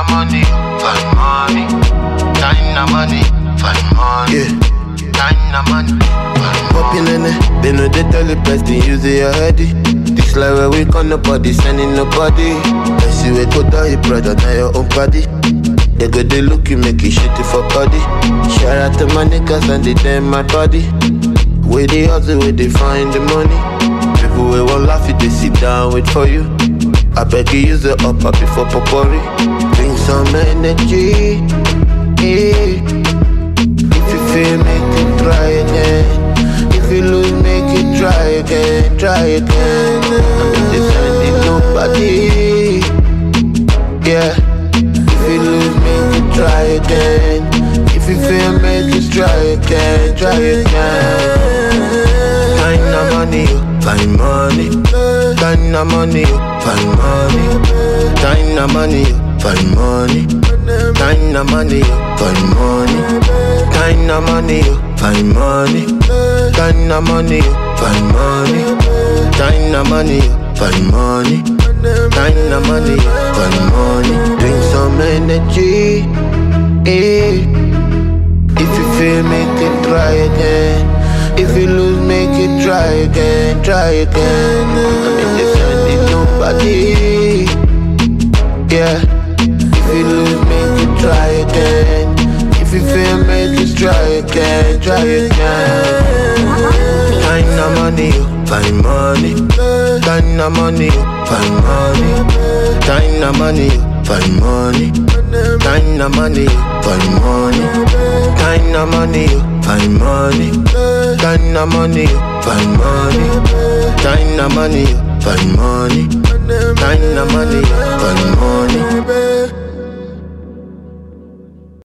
money, find money. Time money, find money. Yeah. Time money, find money. Popping in it, they know they tell the best thing, use it already. This life where we got nobody, sending nobody. Let's see where go down your brother, now your own body. They go they look you, make you shitty for body. Shout out to my niggas and they damn my body. Where they hustle, where they find the money. People will won't laugh if they sit down, wait for you. I beg you use it up before popori. Bring some energy, yeah. If you feel, make it try again. If you lose, make it try again, try again. I'm defending nobody, yeah. If you lose, make it try again. If you feel, make it try again, try again. Kinda money, find money. Kinda money, find money. Kinda money, find money. Kinda money, find money. Kinda money, find money. Kinda money, find money. Kinda money, find money. Kinda money, find money. Drink some energy, eh. If you feel, make it try again. If you lose, make it try again, try again. I'm defending nobody, yeah. If you lose, make it try again. If you feel, make it try again, try again. Kinda money, find money. Kinda money, find money. Kinda money, find money. Kinda money, find money. Kinda money, find money. Kinda money, find money. Kinda money, find money. Kinda money,